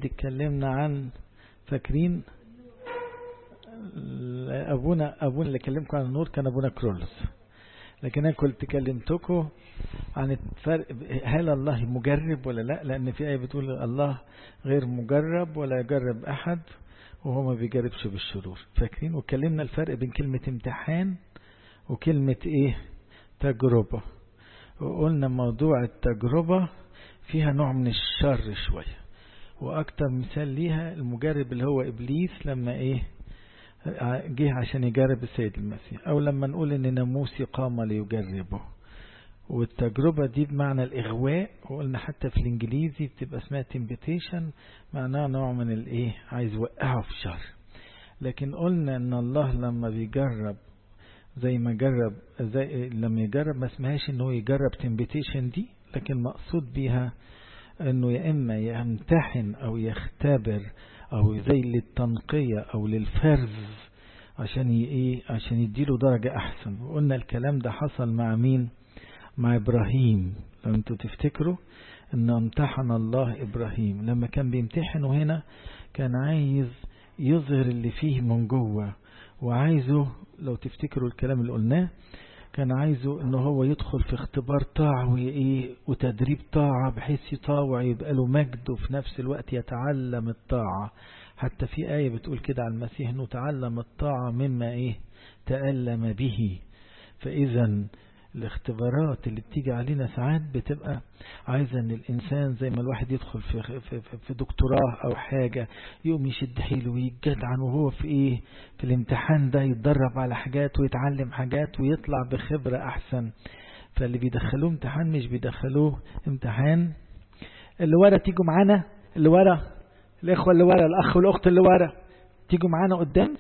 العيد اتكلمنا عن، فاكرين أبونا اللي كلمكم عن النور كان أبونا كرولوس، لكن أنا كنت كلمتكم عن الفرق، هل الله مجرب ولا لا؟ لأن في آية بتقول الله غير مجرب ولا يجرب أحد وهو ما بيجربش بالشرور، فاكرين؟ وكلمنا الفرق بين كلمة امتحان وكلمة ايه؟ تجربة. وقلنا موضوع التجربة فيها نوع من الشر شوية، واكتر مثال ليها المجرب اللي هو ابليس لما ايه جه عشان يجرب السيد المسيح، او لما نقول ان ناموسي قام ليجربه. والتجربة دي بمعنى الإغواء، وقلنا حتى في الإنجليزي بتبقى اسمها temptation، معناها نوع من الإيه، عايز يوقعه في شر. لكن قلنا إن الله لما بيجرب زي ما جرب، زي لما يجرب ما اسمهاش إنه يجرب temptation دي، لكن مقصود بيها إنه يا إما يمتحن أو يختبر أو زي للتنقية أو للفرز عشان عشان يديله درجة أحسن. وقلنا الكلام ده حصل مع مين؟ مع إبراهيم. لو انتوا تفتكروا ان امتحن الله إبراهيم لما كان بيمتحنه هنا، كان عايز يظهر اللي فيه من جوه، وعايزه لو تفتكروا الكلام اللي قلناه، كان عايزه انه هو يدخل في اختبار طاعة وتدريب طاعة بحيث يطاوع يبقى له مجد، وفي نفس الوقت يتعلم الطاعة. حتى في آية بتقول كده عن المسيح انه تعلم الطاعة مما تألم به. فإذا الاختبارات اللي بتيجي علينا ساعات بتبقى عايزة ان الانسان زي ما الواحد يدخل في دكتوراه او حاجة، يقوم يشد حيله ويجدعن، وهو في الامتحان ده يتدرب على حاجات ويتعلم حاجات ويطلع بخبرة احسن. فاللي بيدخلوه امتحان مش بيدخلوه امتحان. اللي ورا تيجوا معانا، اللي ورا الاخوة اللي ورا، الاخ والاخت اللي ورا تيجوا معانا قدام.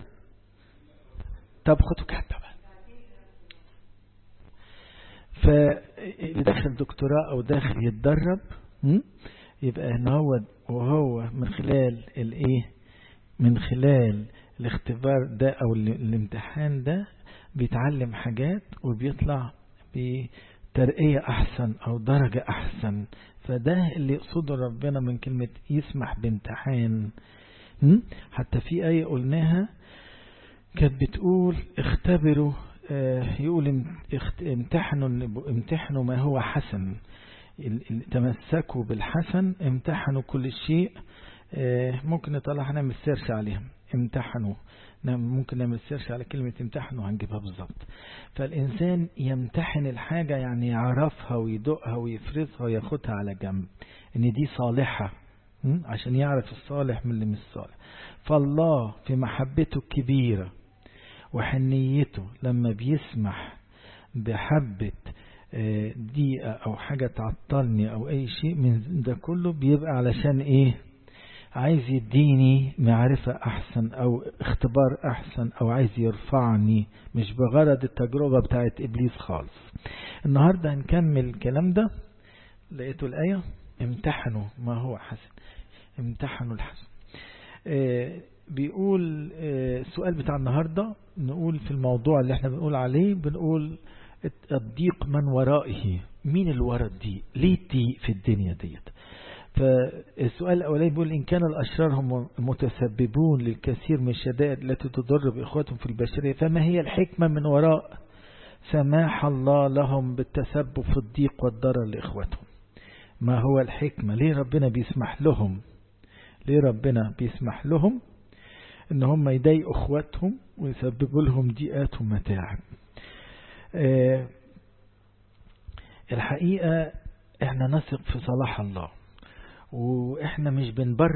طب خدوا كحبة بقى. فاللي داخل دكتوراه او داخل يتدرب يبقى ان هو وهو من خلال الاختبار ده او الامتحان ده بيتعلم حاجات وبيطلع بترقية احسن او درجة احسن. فده اللي يقصده ربنا من كلمة يسمح بامتحان. حتى في آية قلناها كانت بتقول اختبروا، يقول امتحنوا ما هو حسن، تمسكوا بالحسن، امتحنوا كل شيء. ممكن نطلع نعمل سيرش عليها، امتحنوا، ممكن نعمل سيرش على كلمة امتحنوا هنجيبها بالظبط. فالإنسان يمتحن الحاجة يعني يعرفها ويدقها ويفرزها وياخدها على جنب ان دي صالحة، عشان يعرف الصالح من اللي مش صالح. فالله في محبته الكبيرة وحنيته لما بيسمح بحبة دقيقة أو حاجة تعطلني أو أي شيء من ده كله، بيبقى علشان عايز يديني معرفة أحسن أو اختبار أحسن، أو عايز يرفعني، مش بغرض التجربة بتاعت إبليس خالص. النهاردة هنكمل الكلام ده. لقيتوا الآية امتحنوا ما هو حسن، امتحنوا الحسن. بيقول السؤال بتاع النهاردة، نقول في الموضوع اللي احنا بنقول عليه، بنقول الضيق من ورائه. مين اللي ورا الضيق؟ ليه الضيق في الدنيا ديت؟ فالسؤال الأولاني بيقول إن كان الأشرار هم متسببون للكثير من الشدائد التي تضر بإخواتهم في البشرية، فما هي الحكمة من وراء سماح الله لهم بالتسبب في الضيق والضرر لإخواتهم؟ ما هو الحكمة؟ ليه ربنا بيسمح لهم؟ ليه ربنا بيسمح لهم ان هم يضايقوا اخواتهم ويسببوا لهم ضيقات ومتاعب؟ الحقيقة احنا نثق في صلاح الله، واحنا مش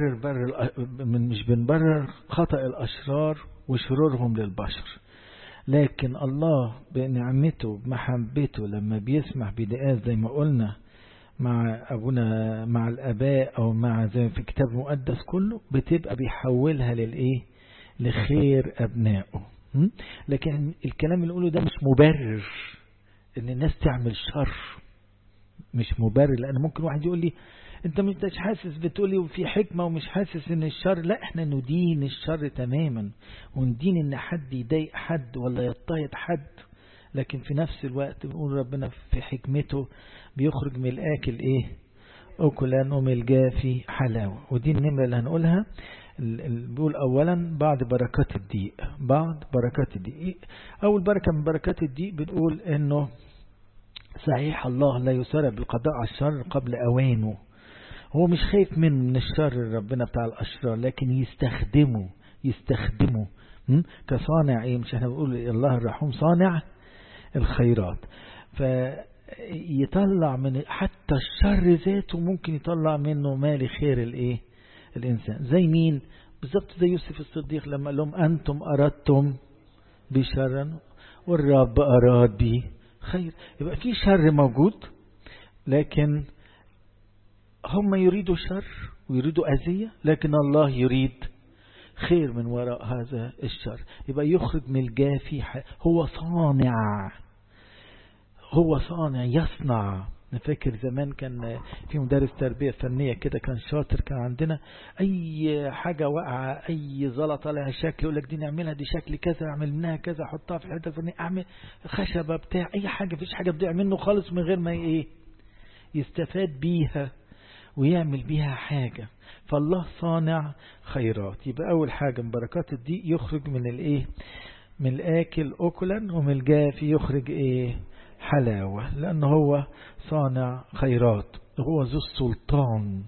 بنبرر خطأ الاشرار وشرورهم للبشر، لكن الله بنعمته بمحبته لما بيسمح بضيقات زي ما قلنا مع أبونا، مع الآباء أو مع زي في كتاب مقدس كله، بتبقى بيحولها لخير أبنائه. لكن الكلام اللي نقوله ده مش مبرر إن الناس تعمل شر، مش مبرر. لأن ممكن واحد يقول لي أنت مش حاسس، بتقولي وفي حكمة ومش حاسس إن الشر. لا، إحنا ندين الشر تماما، وندين إن حد يضايق حد ولا يضطهد حد، لكن في نفس الوقت بنقول ربنا في حكمته بيخرج من الآكل أكلا ومن الجافي حلاوة. ودي النمرة اللي هنقولها. بيقول أولا بعد بركات الضيق. بعد بركات الضيق، أول بركة من بركات الضيق بتقول إنه صحيح الله لا يسرع بالقضاء على الشر قبل أوانه. هو مش خايف من الشر ربنا بتاع الأشرار، لكن يستخدمه كصانع. ايه مش احنا بنقول الله الرحوم صانع الخيرات، فيطلع من حتى الشر ذاته ممكن يطلع منه مال خير الايه الانسان. زي مين بالظبط؟ زي يوسف الصديق لما قال لهم انتم اردتم بشرا والرب اراد بي خير. يبقى في شر موجود، لكن هم يريدوا شر ويريدوا أذية، لكن الله يريد خير من وراء هذا الشر. يبقى يخرج من الجافي. هو صانع يصنع. نفكر زمان كان في مدرس تربية فنية كده كان شاطر، كان عندنا أي حاجة وقع، أي زلطة لها شكل، يقول لك دي نعملها، دي شكل كذا، أعمل منها كذا، أحطها في الحتة الفنية، أعمل خشبة بتاع أي حاجة، فيش حاجة بضيع منه خالص من غير ما يستفاد بيها ويعمل بيها حاجة. فالله صانع خيرات. يبقى أول حاجة من بركات الضيق يخرج من من الآكل أكلا، ومن الجافي يخرج حلاوة، لأنه هو صانع خيرات، هو ذو السلطان.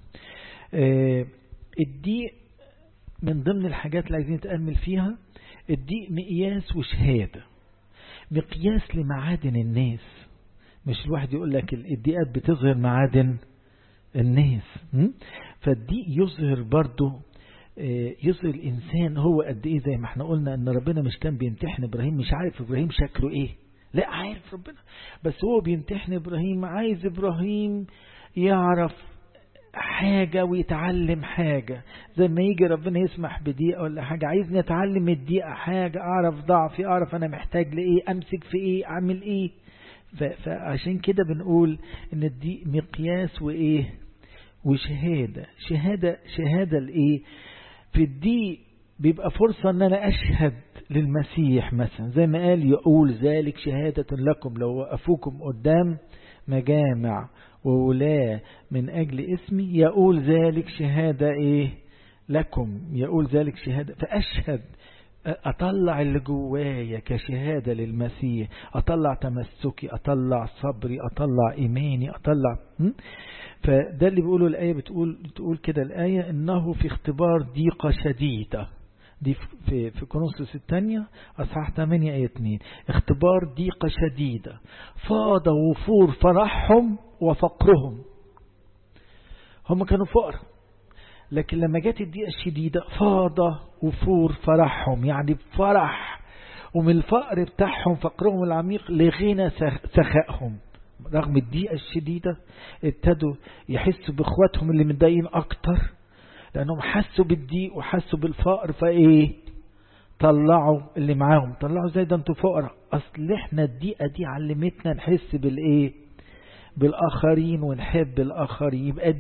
الضيق من ضمن الحاجات اللي عايزين نتأمل فيها. الضيق مقياس وشهادة، مقياس لمعادن الناس. مش الواحد يقول لك الضيقات بتظهر معادن الناس. فالضيق يظهر برضو، يظهر الإنسان هو قد إيه. زي ما احنا قلنا أن ربنا مش كان بيمتحن إبراهيم مش عارف إبراهيم شكله إيه، لا عارف ربنا، بس هو بيمتحن إبراهيم، عايز إبراهيم يعرف حاجة ويتعلم حاجة. زي ما يجي ربنا يسمح بضيقة ولا حاجة، عايزني أتعلم الضيقة حاجة، أعرف ضعفي، أعرف أنا محتاج لإيه، أمسك في إيه، أعمل إيه. فعشان كده بنقول ان الضيق مقياس وشهادة. شهادة الايه في الضيق بيبقى فرصة ان انا اشهد للمسيح مثلا، زي ما قال يقول ذلك شهادة لكم لو وقفوكم قدام مجامع وولاة من اجل اسمي، يقول ذلك شهادة لكم، يقول ذلك شهادة. فاشهد، أطلع اللي جوايا كشهادة للمسيح، أطلع تمسكي، أطلع صبري، أطلع إيماني، أطلع. فده اللي بيقوله الآية. بتقول كده الآية إنه في اختبار ضيقة شديدة. دي في كورنثوس الثانية أصحاح 8 آية 2. اختبار ضيقة شديدة فاض وفور فرحهم وفقرهم. هم كانوا فقر، لكن لما جت الضيقة الشديدة فاض وفور فرحهم، يعني فرح، ومن الفقر بتاعهم فقرهم العميق لغنى سخائهم. رغم الضيقة الشديدة ابتدوا يحسوا بإخواتهم اللي متضايقين أكتر، لأنهم حسوا بالضيق وحسوا بالفقر، طلعوا اللي معاهم، طلعوا زي ده انتوا فقراء. أصل احنا الضيقة دي علمتنا نحس بالآخرين ونحب الآخرين. يبقى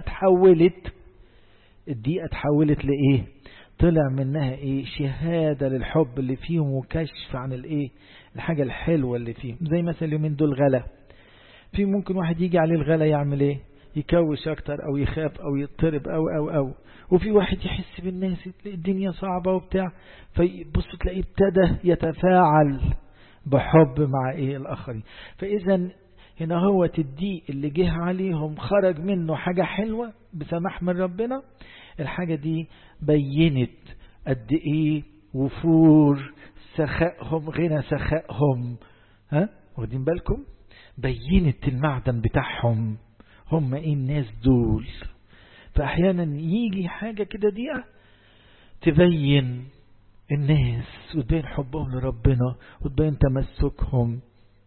الضيقة تحولت طلع منها شهادة للحب اللي فيهم وكشف عن الحاجة الحلوة اللي فيهم. زي مثلا اليومين دول غلا، في ممكن واحد يجي عليه الغلا يعمل يكوش اكتر او يخاف او يضطرب او وفي واحد يحس بالناس الدنيا صعبة وبتاع، فيبص تلاقيه ابتدى يتفاعل بحب مع الآخرين. فإذا هنا هو الضيق اللي جه عليهم خرج منه حاجة حلوة بسماح من ربنا. الحاجة دي بينت قد وفور سخائهم، غنى سخائهم. واخدين بالكم؟ بينت المعدن بتاعهم، هم الناس دول. فأحيانا يجي حاجة كده ضيقة تبين الناس وتبين حبهم لربنا وتبين تمسكهم.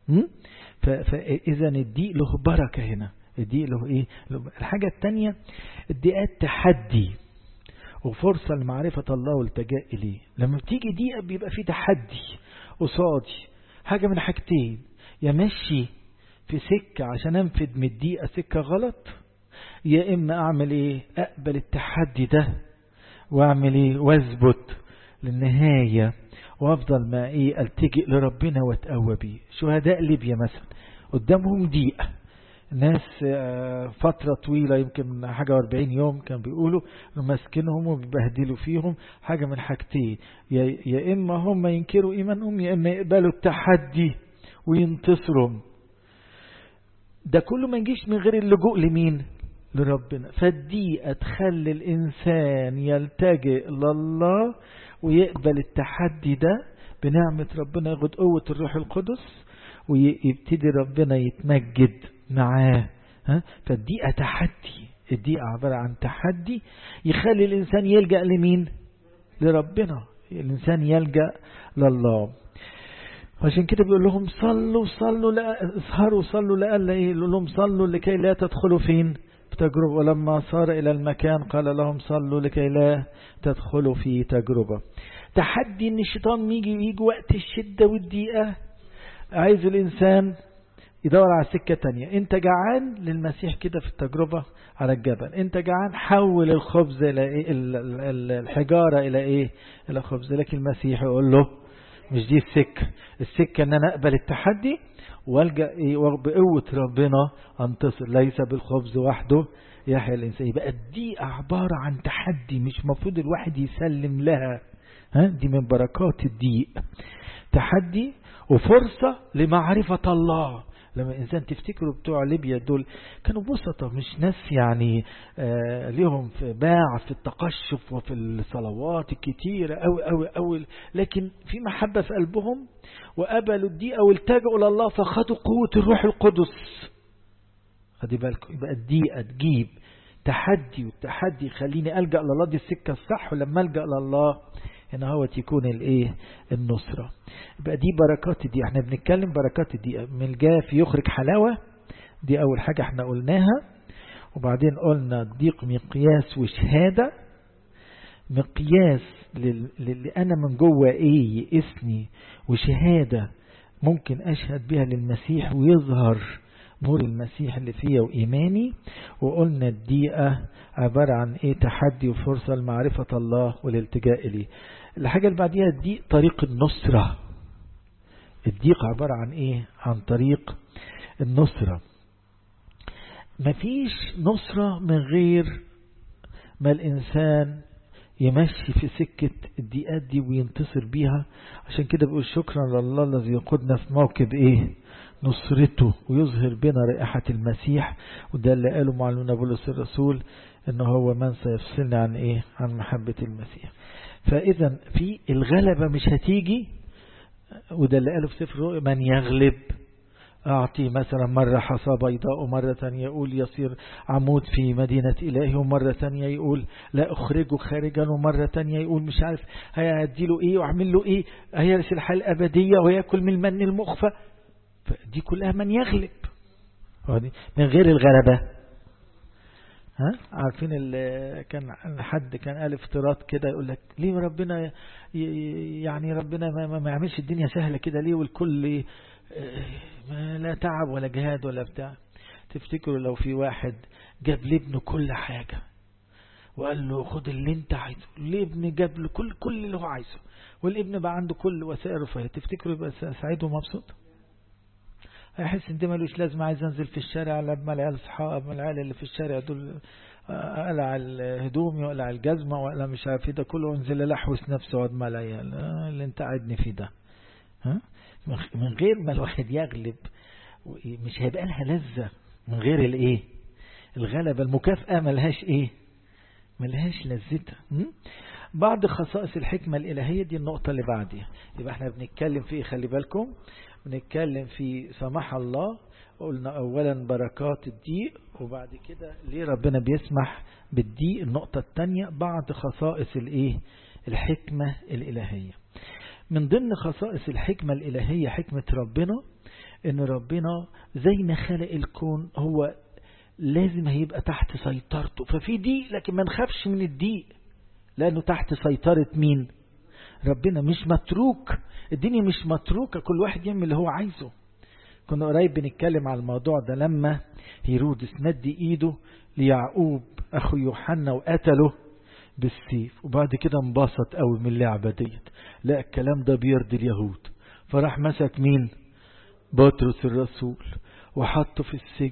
فإذا الضيق له بركة هنا. الضيق له الحاجة التانية، الضيقات تحدي وفرصة لمعرفة الله والتجاء إليه. لما بتيجي ضيقة بيبقى في تحدي قصادي، حاجة من حاجتين: يا ماشي في سكة عشان أنفد من الضيقة سكة غلط، يا إما أعمل أقبل التحدي ده وأعمل واثبت للنهاية وأفضل ما ألتجئ لربنا وأتقوى بيه. شهداء ليبيا مثلا قدامهم ضيقة، ناس فترة طويلة يمكن حاجة 40 يوم كان بيقولوا ماسكينهم وبيبهدلوا فيهم. حاجة من حاجتين، يا إما هم ينكروا إيمانهم يا إما يقبلوا التحدي وينتصروا. ده كله ما يجيش من غير اللجوء لمين؟ لربنا. فالدقيقة تخلي الإنسان يلتجئ لله ويقبل التحدي ده بنعمة ربنا، ياخد قوة الروح القدس ويبتدي ربنا يتمجد معاه. فالدقيقة تحدي، الدقيقة عبارة عن تحدي يخلي الإنسان يلجأ لمين؟ لربنا. الإنسان يلجأ لله. عشان كده بيقول لهم صلوا لا اسهروا، صلوا لألا ايه، يقول لهم صلوا لكي لا تدخلوا فين؟ بتجربة. ولما صار إلى المكان قال لهم صلوا لكي لا تدخلوا في تجربة. تحدي ان الشيطان يجي وقت الشدة والضيقة، عايز الإنسان يدور على سكة تانية. انت جعان للمسيح كده في التجربة على الجبل، انت جعان حول الخبز الى ايه، الحجارة الى ايه، الى خبز. لكن المسيح يقول له مش دي السكة ان انا اقبل التحدي والجأ ايه بقوة ربنا انتصر. ليس بالخبز وحده يحيى الانسان. يبقى دي عبارة عن تحدي مش مفروض الواحد يسلم لها. دي من بركات الضيق، تحدي وفرصة لمعرفة الله. لما الإنسان تفتكروا بتوع ليبيا دول كانوا بسطة، مش ناس يعني ليهم في باع في التقشف وفي الصلوات الكتيرة أوي، لكن في محبة في قلبهم وقبلوا الضيقة والتجأوا لله فخدوا قوة الروح القدس. خدي بالكم، يبقى الضيقة تجيب تحدي، والتحدي يخليني ألجأ لله، دي السكة الصح. ولما ألجأ لله هنا هو تكون الايه، النصرة. يبقى دي بركات دي. احنا بنتكلم بركات دي من الجاف يخرج حلاوة، دي اول حاجة احنا قلناها. وبعدين قلنا الضيق مقياس وشهادة. مقياس اللي انا من جوه ايه يقسني، وشهادة ممكن اشهد بها للمسيح ويظهر نور المسيح اللي فيا وإيماني. وقلنا الضيقة عبارة عن ايه، تحدي وفرصة لمعرفة الله والالتجاء إليه. الحاجة اللي بعديها الضيق طريق النصرة. الضيق عبارة عن ايه، عن طريق النصرة. مفيش نصرة من غير ما الإنسان يمشي في سكة الضيقات دي وينتصر بيها. عشان كده بقول شكرا لله الذي يقودنا في موكب ايه، نصرته، ويظهر بنا رائحة المسيح. وده اللي قاله معلمنا بولس الرسول انه هو من سيفصلنا عن ايه، عن محبة المسيح. فاذا في الغلبة مش هتيجي، وده اللي قاله في سفر الرؤيا من يغلب أعطي مثلا مرة حصى بيضاء، ومرة تانية يقول يصير عمود في مدينة إلهي، ومرة تانية يقول لا أخرجه خارجا، ومرة تانية يقول مش عارف هيديله إيه وعمل له إيه، هيرث الحياة الأبدية ويأكل من المن المخفى. دي كلها من يغلب من غير الغلبة. عارفين كان حد كان قال افتراض كده يقول لك ليه ربنا يعني ربنا ما يعملش الدنيا سهلة كده ليه، والكل لا تعب ولا جهاد ولا بتاع. تفتكروا لو في واحد جاب لابنه كل حاجة وقال له خد اللي انت عايزه، الابن جاب له كل اللي هو عايزه، والابن بقى عنده كل وسائل الرفاهية، تفتكروا يبقى سعيد ومبسوط؟ هيحس ان ده ملوش لازمه، عايز انزل في الشارع لما العيال اصحاب العيال اللي في الشارع دول اقلع الهدوم ولا الجزمه ولا مش عارف ايه ده كله، انزل الحوس نفسه واد ما العيال اللي انت قاعدني فيه ده. من غير ما الواحد يغلب مش هيبقى لها لذة. من غير الايه، الغلبة، المكافأة ملهاش ايه، ملهاش لذتها. بعض خصائص الحكمة الإلهية دي النقطة اللي بعدها. يبقى احنا بنتكلم في خلي بالكم، بنتكلم في سماح الله. قلنا اولا بركات الضيق، وبعد كده ليه ربنا بيسمح بالضيق. النقطة الثانية بعض خصائص الايه، الحكمة الإلهية. من ضمن خصائص الحكمة الإلهية حكمة ربنا ان ربنا زي ما خلق الكون هو لازم هيبقى تحت سيطرته. ففي ضيق لكن ما نخافش من الضيق لانه تحت سيطرة مين؟ ربنا. مش متروك، الدنيا مش متروكة، كل واحد يعمل اللي هو عايزه. كنا قريب بنتكلم على الموضوع ده لما هيرودس مد ايده ليعقوب اخو يوحنا وقتله بالسيف، وبعد كده انبسط قوي من اللعبة ديت. لا الكلام ده بيرضي اليهود، فراح مسك مين؟ بطرس الرسول وحطه في السجن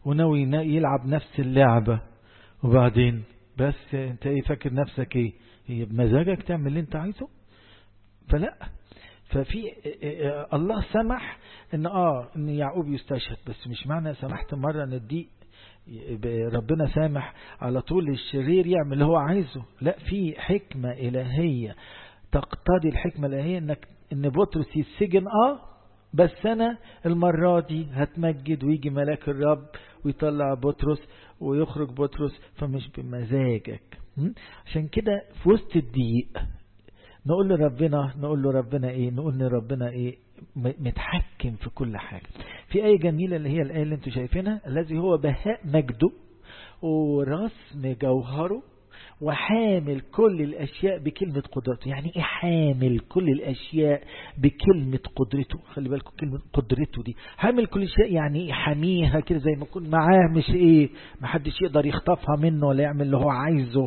وناوي يلعب نفس اللعبة، وبعدين بس انت ايه فاكر نفسك ايه؟ هي بمزاجك تعمل اللي انت عايزه؟ فلا. ففي الله سمح ان يعقوب يستشهد، بس مش معنى سمحت مرة ان دي ربنا سامح على طول الشرير يعمل اللي هو عايزه. لا، في حكمة إلهية تقتضي الحكمة الإلهية ان بطرس يتسجن بس أنا المرة دي هتمجد، ويجي ملاك الرب ويطلع بطرس ويخرج بطرس، فمش بمزاجك. عشان كده في وسط الضيق نقول لربنا ايه؟ نقول لربنا ايه؟ متحكم في كل حاجة. في آية جميلة اللي هي الآية اللي انتوا شايفينها، الذي هو بهاء مجده ورسم جوهره وحامل كل الأشياء بكلمة قدرته. يعني ايه حامل كل الأشياء بكلمة قدرته؟ خلي بالكم كلمة قدرته دي، حامل كل شيء يعني ايه؟ حاميها كده زي ما يكون معاه، مش ايه محدش يقدر يخطفها منه ولا يعمل اللي هو عايزه.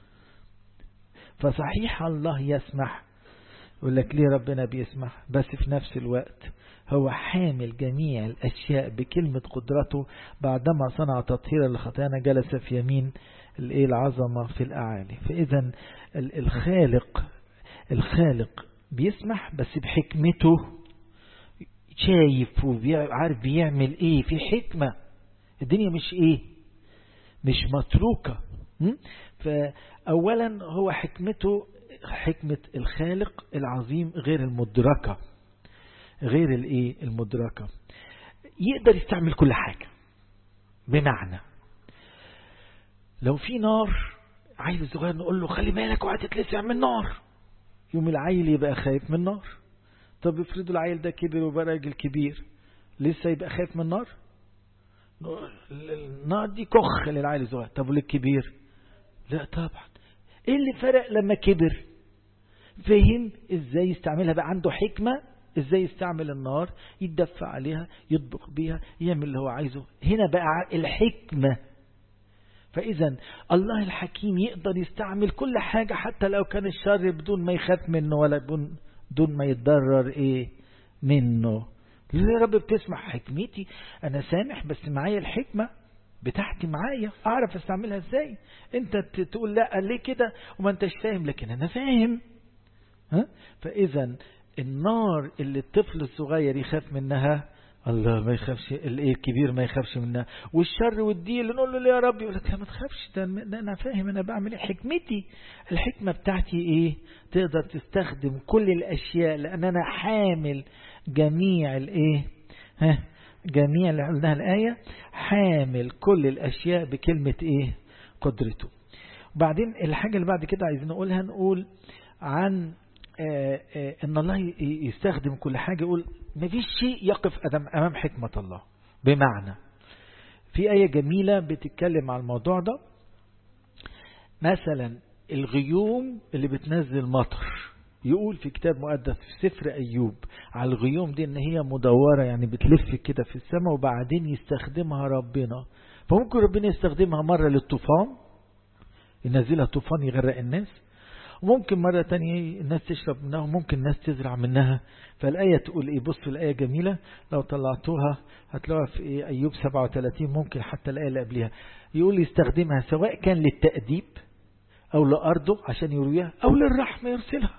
فصحيح الله يسمح، يقول لك ليه ربنا بيسمح؟ بس في نفس الوقت هو حامل جميع الأشياء بكلمة قدرته. بعدما صنع تطهيرا لخطايانا جلس في يمين العظمة في الأعالي. فإذا الخالق بيسمح بس بحكمته، شايف وعارف بيعمل ايه، في حكمة. الدنيا مش متروكة. فأولا هو حكمته حكمة الخالق العظيم غير المدركة، المدركة. يقدر يستعمل كل حاجة. بمعنى لو في نار، عيل صغير نقول له خلي بالك وهتتلسع من النار، يوم العيل يبقى خايف من النار. طب افرضوا العيل ده كبر وبقى راجل كبير، لسه يبقى خايف من النار؟ النار دي كخ للعيل الصغير. طب وللكبير؟ لا طبعا. ايه اللي فرق لما كبر؟ فهم ازاي يستعملها، بقى عنده حكمة ازاي يستعمل النار، يتدفع عليها، يطبخ بيها، يعمل اللي هو عايزه. هنا بقى الحكمة. فإذا الله الحكيم يقدر يستعمل كل حاجة حتى لو كان الشر بدون ما يخاف منه ولا بدون ما يتضرر منه. ليه يا رب بتسمح؟ حكمتي أنا سامح، بس معايا الحكمة بتاعتي معايا، أعرف استعملها ازاي. انت تقول لا ليه كده وما انتش فاهم، لكن أنا فاهم. فإذا النار اللي الطفل الصغير يخاف منها، الله ما يخافش، الكبير ما يخافش منها. والشر والدين اللي نقول له ليه يا رب، يقول لك لا ما تخافش، ده انا فاهم انا بعمل ايه، حكمتي الحكمة بتاعتي تقدر تستخدم كل الاشياء، لان انا حامل جميع جميع اللي قلناها الآية، حامل كل الاشياء بكلمة قدرته. وبعدين الحاجة اللي بعد كده عايزين نقولها، نقول عن ان الله يستخدم كل حاجة. يقول ما فيش شيء يقف امام حكمة الله. بمعنى في آية جميلة بتتكلم عن الموضوع ده، مثلا الغيوم اللي بتنزل مطر، يقول في كتاب مقدس في سفر أيوب على الغيوم دي ان هي مدورة، يعني بتلف كده في السماء وبعدين يستخدمها ربنا. فممكن ربنا يستخدمها مرة للطوفان، ينزلها طوفان يغرق الناس، وممكن مرة تانية الناس تشرب منها، وممكن الناس تزرع منها. فالآية تقول بص في الآية جميلة لو طلعتوها هتلاقوها في أيوب 37، ممكن حتى الآية اللي قبلها، يقول يستخدمها سواء كان للتأديب أو لأرضه عشان يرويها، أو للرحمة يرسلها.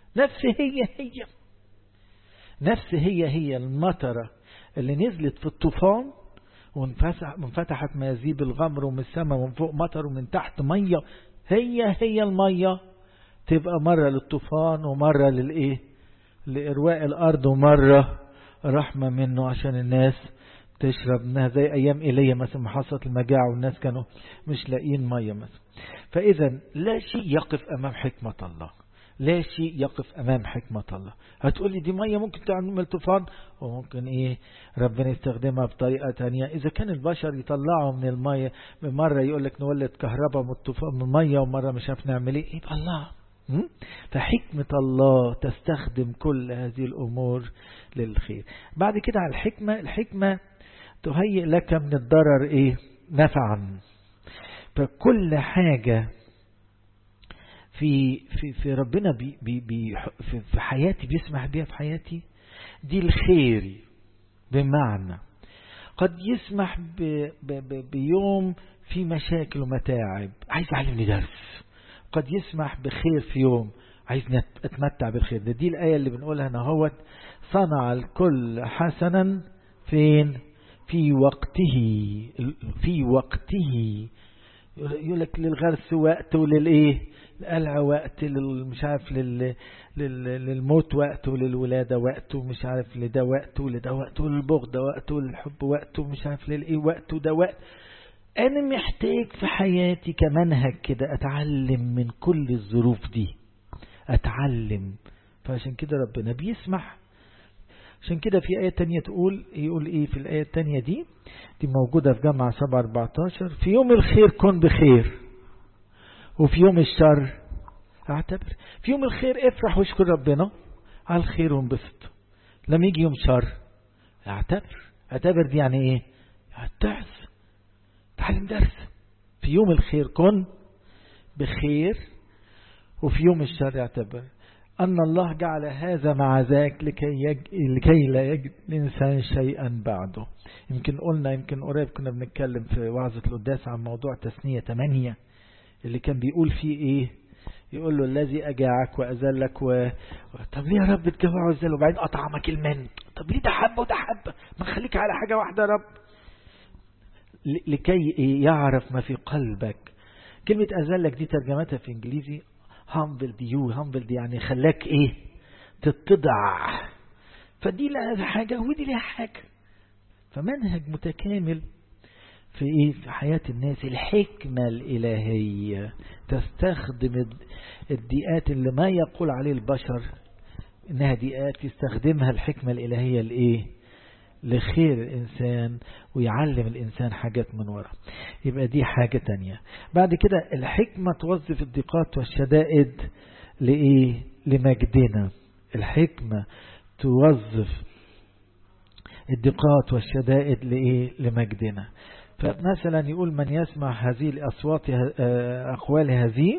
نفس هي المطرة اللي نزلت في الطوفان وانفتحت ميازيب الغمر، ومن السماء ومن فوق مطر ومن تحت مية، هي المية تبقى مرة للطوفان ومرة لإرواء الأرض، ومرة رحمة منه عشان الناس تشرب منها، زي أيام إيليا مثلا ما حصلت المجاعة والناس كانوا مش لاقيين مية مثلا. فإذا لا شيء يقف أمام حكمة الله، لا شيء يقف أمام حكمة الله. هتقولي دي مية ممكن تعمل طوفان، وممكن ربنا يستخدمها بطريقة تانية. إذا كان البشر يطلعوا من المية، مرة يقولك نولد كهرباء من الطوفان من المية، ومرة مش عارف نعمل يبقى الله. فحكمة الله تستخدم كل هذه الأمور للخير. بعد كده على الحكمة تهيئ لك من الضرر نفعا. فكل حاجة في ربنا في حياتي بيسمح بيها في حياتي دي الخير. بمعنى قد يسمح بيوم في مشاكل ومتاعب، عايز يعلمني درس. قد يسمح بخير في يوم، عايز اتمتع بالخير. دي الآية اللي بنقولها نهوت: صنع الكل حسنا فين؟ في وقته. في وقته. يقول لك للغرس وقت، وللإيه القلع وقت، مش عارف للموت وقت، وللولادة وقت، ومش عارف لده وقت ولده وقت، وللبغضة وقت، وللحب وقت، ومش عارف للإيه وقت وده وقت. أنا محتاج في حياتي كمنهج كده أتعلم من كل الظروف دي، أتعلم. فعشان كده ربنا بيسمح. عشان كده في آية تانية يقول إيه في الآية التانية دي موجودة في جامعة 7:14: في يوم الخير كن بخير، وفي يوم الشر اعتبر. في يوم الخير افرح واشكر ربنا على الخير وانبسط. لما يجي يوم شر اعتبر دي يعني ايه؟ تعس، تعلم درس. في يوم الخير كن بخير، وفي يوم الشر اعتبر أن الله جعل هذا مع ذاك لكي لا يجد الإنسان شيئا بعده. يمكن قريب كنا بنتكلم في وعظة القداس عن موضوع تثنية 8 اللي كان بيقول فيه ايه؟ يقول له: الذي أجاعك وأذلك طب ليه يا رب تجوع وأذل وبعدين أطعمك المن؟ طب ليه ده حبة وده حبة؟ ما نخليك على حاجة واحدة يا رب. لكي يعرف ما في قلبك. كلمة أذلك دي ترجمتها في إنجليزي humbled يعني خلاك ايه؟ تتضع. فدي لها حاجة ودي لها حاجة. فمنهج متكامل في ايه؟ في حياة الناس. الحكمة الإلهية تستخدم الدقات اللي ما يقول عليه البشر انها دقات، يستخدمها الحكمة الإلهية لايه؟ لخير الإنسان، ويعلم الإنسان حاجات من وراء. يبقى دي حاجة تانية. بعد كده الحكمة توظف الضيقات والشدائد لإيه؟ لمجدنا. الحكمة توظف الضيقات والشدائد لإيه؟ لمجدنا. فمثلا يقول: من يسمع هذه الأصوات أقوال هذه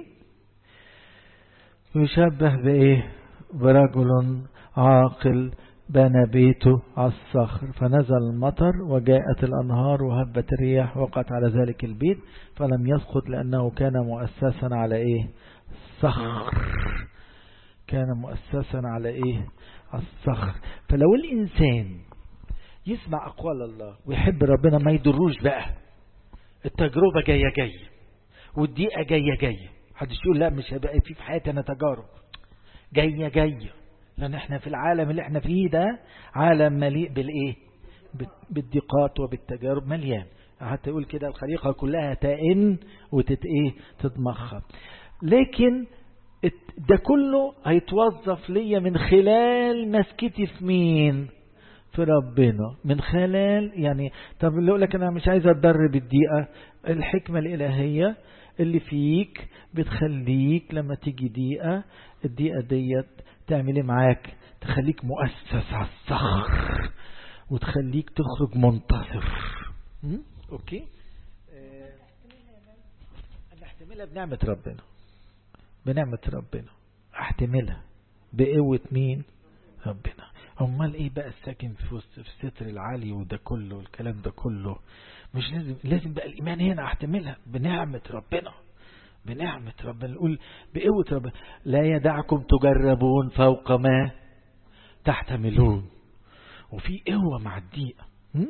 يشبه بإيه؟ برجل عاقل بنى بيته على الصخر، فنزل المطر وجاءت الأنهار وهبت الرياح وقعت على ذلك البيت فلم يسقط، لأنه كان مؤسسا على إيه؟ الصخر. كان مؤسسا على إيه؟ الصخر. فلو الإنسان يسمع أقوال الله ويحب ربنا ما يضروش بقى التجربة جاية والضيقة جاية. حدش يقول لا مش هيبقى في حياتي أنا تجارب جاية، لأن احنا في العالم اللي احنا فيه ده عالم مليء بالإيه؟ بالضيقات وبالتجارب، مليان. حتى يقول كده: الخليقة كلها تئن تتمخض. لكن ده كله هيتوظف ليا من خلال مسكتي في مين؟ في ربنا. من خلال يعني طب اللي يقول لك أنا مش عايز أتضر بالضيقة، الحكمة الإلهية اللي فيك بتخليك لما تيجي ضيقة، الضيقة ديت تعمل معاك؟ تخليك مؤسس على الصخر وتخليك تخرج منتصر. اوكي. انا احتملها بنعمة ربنا، احتملها بقوة مين؟ ربنا. امال ايه بقى الساكن في الستر العالي وده كله والكلام ده كله؟ مش لازم بقى الايمان هنا احتملها بنعمة ربنا. نقول بقوة ربنا: لا يدعكم تجربون فوق ما تحتملون. وفي قوة مع الضيقة.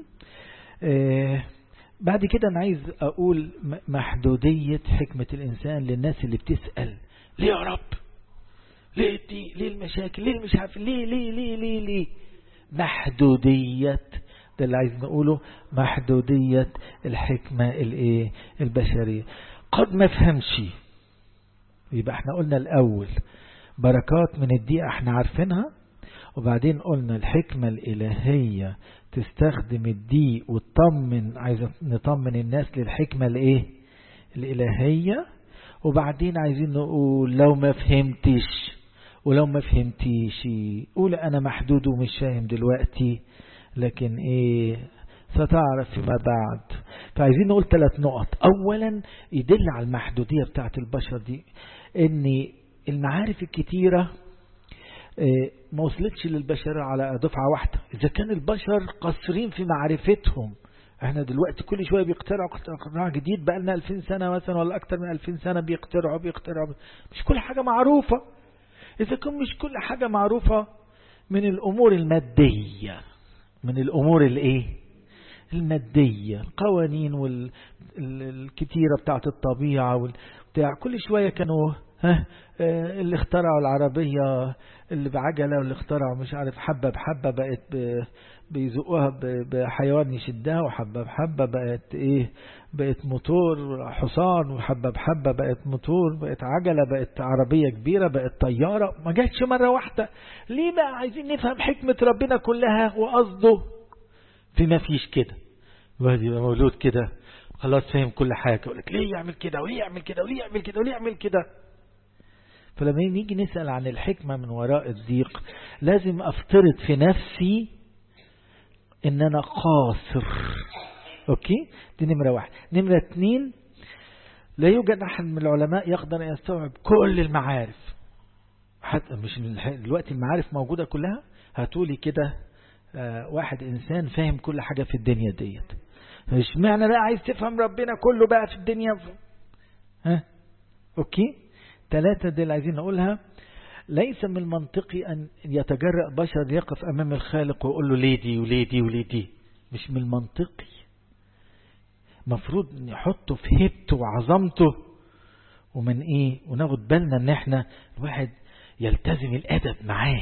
بعد كده أنا عايز أقول محدودية حكمة الإنسان للناس اللي بتسأل: ليه يا رب؟ ليه دي؟ ليه المشاكل؟ ليه مش عارف؟ ليه؟ محدودية، ده اللي عايز نقوله، محدودية الحكمة البشرية. قد ما فهمش. يبقى احنا قلنا الأول بركات من الضيقة احنا عارفينها، وبعدين قلنا الحكمة الإلهية تستخدم الضيق وتطمن، عايز نطمن الناس للحكمة الإلهية. وبعدين عايزين نقول لو ما فهمتش ولو ما فهمتيش قول أنا محدود ومش فاهم دلوقتي، لكن ستعرف فيما بعد. فعايزين نقول 3 نقط. أولا يدل على المحدودية بتاعت البشر دي ان المعارف الكتيرة ما وصلتش للبشر على دفعة واحدة. إذا كان البشر قصرين في معرفتهم احنا دلوقتي كل شوية بيخترعوا اختراع جديد، بقى لنا 2000 سنة مثلا ولا اكتر من 2000 سنة بيخترعوا. مش كل حاجة معروفة. اذا كان مش كل حاجة معروفة من الامور المادية، من الامور الايه المادية، القوانين والكتيرة بتاعت الطبيعة والبتاع، كل شوية كانوا اللي اخترعوا العربية اللي بعجلة، واللي اخترعوا مش عارف حبة بحبة بقت بيزقوها بحيوان يشدها، وحبة بحبة بقت بقت موتور حصان، وحبة بحبة بقت موتور، بقت عجلة، بقت عربية كبيرة، بقت طيارة. ما جاتش مرة واحدة. ليه بقى؟ عايزين نفهم حكمة ربنا كلها وقصده في ما فيش كده. الواحد يبقى مولود كده خلاص فهم كل حاجة، يقول لك ليه يعمل كده وليه يعمل كده وليه يعمل كده وليه يعمل كده. فلما نيجي نسأل عن الحكمة من وراء الضيق، لازم أفترض في نفسي إن أنا قاصر. أوكي، دي نمرة 1. نمرة 2، لا يوجد أحد من العلماء يقدر أن يستوعب كل المعارف. حتى مش دلوقتي المعارف موجودة كلها. هاتولي كده واحد إنسان فاهم كل حاجة في الدنيا ديت. مش معنى لا عايز تفهم ربنا كله بقى في الدنيا. أوكي. 3 دي اللي عايزين نقولها. ليس من المنطقي أن يتجرأ بشر يقف أمام الخالق ويقول له ليه دي وليه دي وليه دي. مش من المنطقي. مفروض نحطه في هيبته وعظمته، ومن وناخد بالنا ان احنا الواحد يلتزم الأدب معاه.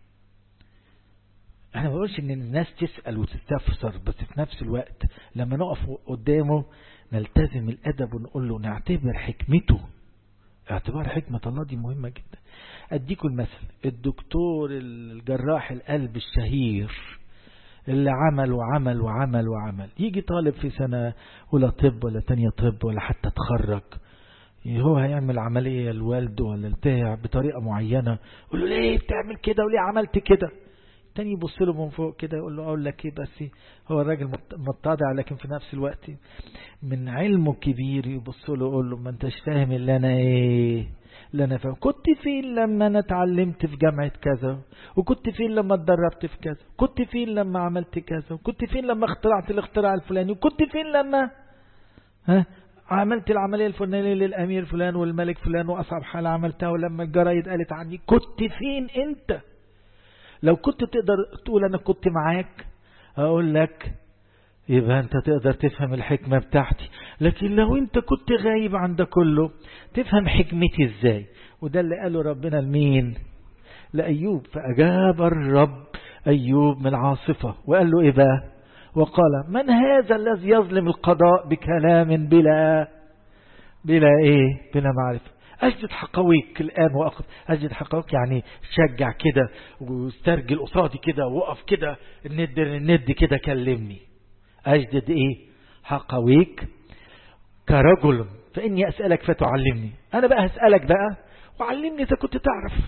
انا ما بقولش ان الناس تسأل وتستفسر، بس في نفس الوقت لما نقف قدامه نلتزم الأدب ونقول له، نعتبر حكمته. اعتبار حكمة الله دي مهمة جدا. اديكم المثل، الدكتور الجراح القلب الشهير اللي عمل وعمل وعمل وعمل، يجي طالب في سنة ولا طب ولا تانية طب ولا حتى تخرج، هو هيعمل عملية لوالده ولا البتاع بطريقة معينة، يقول له ليه بتعمل كده وليه عملت كده؟ تاني يبص له من فوق كده يقول له اقول لك ايه، بس هو الراجل متضع لكن في نفس الوقت من علمه كبير، يبص له يقول له ما انتش فاهم اللي انا فاهم. كنت فين لما انا اتعلمت في جامعة كذا، وكنت فين لما اتدربت في كذا، كنت فين لما عملت كذا، وكنت فين لما اخترعت الاختراع الفلاني، وكنت فين لما عملت العملية الفلانية للأمير فلان والملك فلان وأصعب حالة عملتها، ولما الجرايد قالت عني. كنت فين انت؟ لو كنت تقدر تقول أنا كنت معاك أقول لك يبقى أنت تقدر تفهم الحكمة بتاعتي. لكن لو أنت كنت غايب عن ده كله تفهم حكمتي إزاي؟ وده اللي قاله ربنا لمين؟ لأيوب. فأجاب الرب أيوب من العاصفة وقال له إيه بقى؟ وقال من هذا الذي يظلم القضاء بكلام بلا معرفة؟ أجد حقويك الآن وأقف. أجد حقويك يعني شجع كده واسترجل قصادي كده وقف كده الند كده كلمني. أجد حقويك كرجل فإني أسألك فتعلمني. أنا بقى هسألك بقى وعلمني إذا كنت تعرف.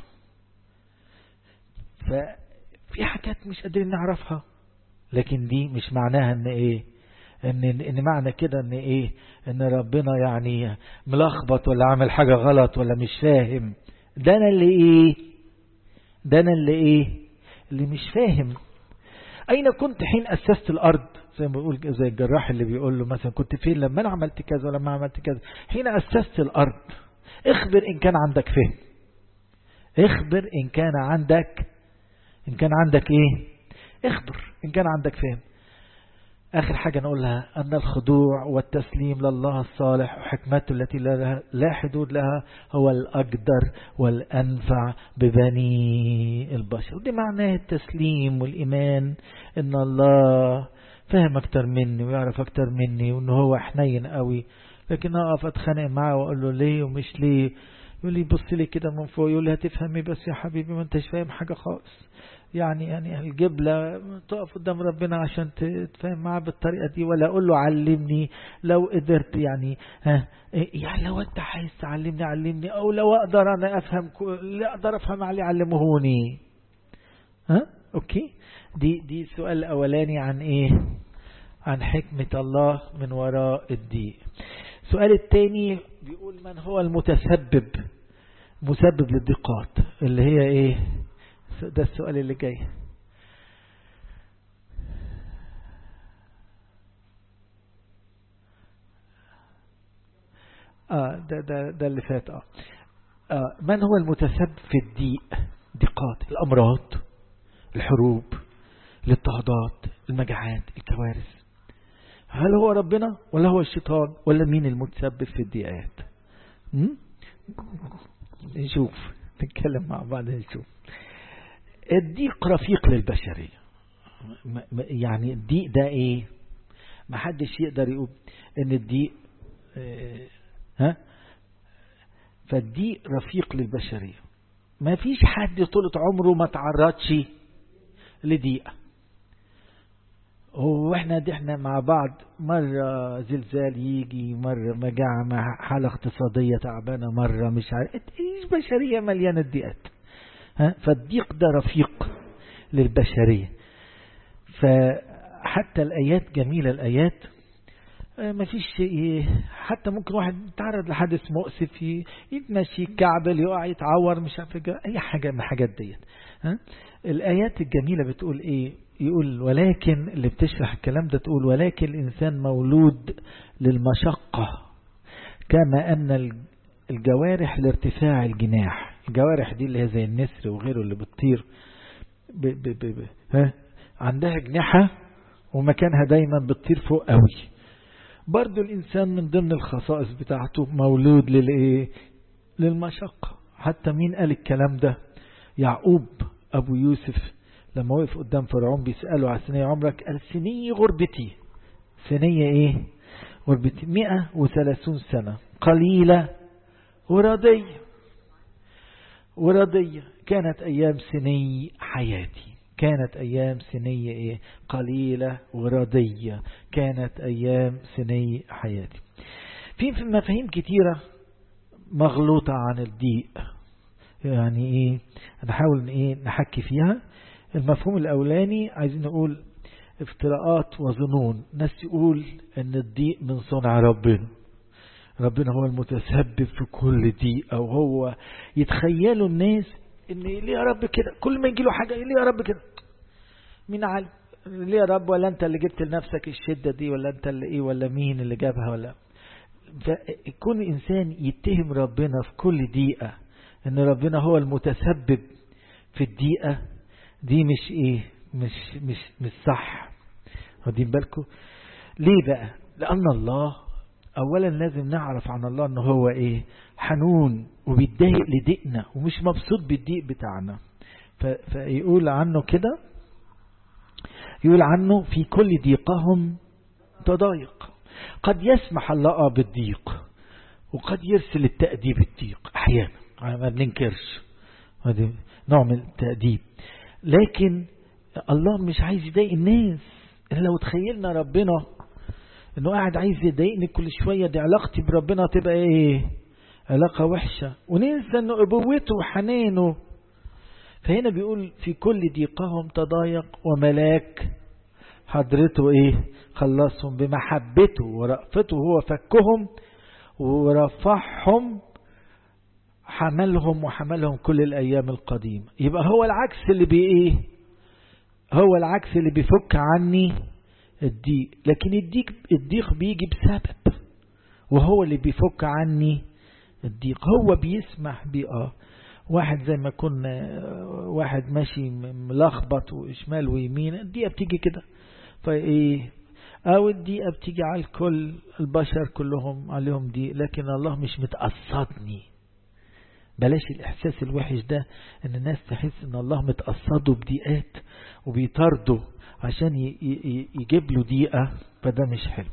ففي حاجات مش قادرين نعرفها، لكن دي مش معناها ان معنى كده ان ربنا يعني ملخبط ولا عامل حاجة غلط ولا مش فاهم. ده انا اللي مش فاهم. اين كنت حين اسست الارض؟ زي ما بيقول زي الجراح اللي بيقول له مثلا كنت فين لما انا عملت كذا ولما عملت كذا. حين اسست الارض اخبر ان كان عندك فهم. اخبر ان كان عندك اخبر ان كان عندك فهم. آخر حاجة نقولها أن الخضوع والتسليم لله الصالح وحكمته التي لا حدود لها هو الأقدر والأنفع ببني البشر. ودي معناه التسليم والإيمان أن الله فهم أكتر مني ويعرف أكتر مني وأنه هو حنين قوي. لكن أقف أتخانق معه وأقول له ليه ومش ليه، يقول لي بص لي كده من فوق يقول لي هتفهمي بس يا حبيبي ما انتش فاهم حاجة خالص. يعني الجبلة تقف قدام ربنا عشان تفهم معاه بالطريقة دي، ولا أقول له علمني لو قدرت يعني لو أنت عايز تعلمني علمني، أو لو أقدر أنا أفهم لا أقدر أفهم عليه علمهوني. أوكي. دي السؤال الأولاني عن حكمة الله من وراء الضيق. السؤال الثاني بيقول من هو مسبب للضيقات اللي هي ده السؤال اللي جاي. ده اللي فات. من هو المتسبب في الضيق؟ ضيقات، الأمراض، الحروب، الاضطهادات، المجاعات، الكوارث. هل هو ربنا ولا هو الشيطان ولا مين المتسبب في الضيقات؟ نشوف، نتكلم مع بعض نشوف. الضيق رفيق للبشرية. يعني الضيق ده ايه؟ ما حدش يقدر يقول ان الضيق فالضيق رفيق للبشرية. ما فيش حد طولة عمره ما تعرضش لضيق. احنا مع بعض، مرة زلزال يجي، مرة مجاعة، حالة اقتصادية تعبانة، مرة مش عارف ايش، بشرية مليانة ضيقات. فالضيق ده رفيق للبشرية. فحتى الآيات جميلة، الآيات ما فيش حتى ممكن واحد يتعرض لحادث مؤسف، يتمشي، يتكعبل، يقع، يتعور، مش عارف اي حاجة من الحاجات ديت. الآيات الجميلة بتقول ايه؟ يقول ولكن، اللي بتشرح الكلام ده تقول ولكن الإنسان مولود للمشقة كما أن الجوارح لارتفاع الجناح. الجوارح دي اللي هي زي النسر وغيره اللي بتطير عندها جناحة ومكانها دايما بتطير فوق قوي. برضو الإنسان من ضمن الخصائص بتاعته مولود للمشقة. حتى مين قال الكلام ده؟ يعقوب أبو يوسف لما وقف قدام فرعون بيسأله على سنية عمرك، قال سنية غربتي. سنية ايه؟ غربتي 130 سنة، قليلة ورضية. كانت أيام سني حياتي، كانت أيام سنية ايه؟ قليلة ورضية، كانت أيام سني حياتي. في مفاهيم كتيرة مغلوطة عن الضيق. يعني ايه؟ نحاول نحكي فيها. المفهوم الأولاني عايزين نقول افتراءات وظنون. ناس يقول ان الضيق من صنع ربنا هو المتسبب في كل ضيق، او هو يتخيلوا الناس ان ليه يا رب كده، كل ما يجي له حاجة ليه يا رب كده، مين عالم ليه يا رب، ولا انت اللي جبت لنفسك الشدة دي، ولا انت اللي ايه، ولا مين اللي جابها، ولا. فكون انسان يتهم ربنا في كل ضيقة ان ربنا هو المتسبب في الضيقة دي مش صح. واخدين بالكم ليه بقى؟ لأن الله أولا لازم نعرف عن الله أنه هو حنون وبيتضايق لضيقنا ومش مبسوط بالضيق بتاعنا. فيقول عنه كده، يقول عنه في كل ضيقهم تضايق. قد يسمح الله بالضيق وقد يرسل التأديب الضيق أحيانا، ما بننكرش هذا نوع من التأديب، لكن الله مش عايز يضايق الناس. لو تخيلنا ربنا انه قاعد عايز يضايقني كل شوية، دي علاقتي بربنا تبقى علاقة وحشة، وننسى انه ابوته وحنانه. فهنا بيقول في كل ضيقهم تضايق وملاك حضرته خلصهم بمحبته ورأفته، هو فكهم ورفعهم، وحملهم كل الأيام القديمة. يبقى هو العكس اللي هو العكس اللي بيفك عني الضيق. لكن الضيق بيجي بسبب، وهو اللي بيفك عني الضيق. هو بيسمح واحد زي ما كنا واحد ماشي ملخبط وشمال ويمين، الضيقة بتيجي كده. او الضيقة بتيجي على الكل، البشر كلهم عليهم ضيق، لكن الله مش متقصدني. بلاش الإحساس الوحش ده ان الناس تحس ان الله متقصده بضيقات وبيطرده عشان يجيب له ضيقة، فده مش حلو.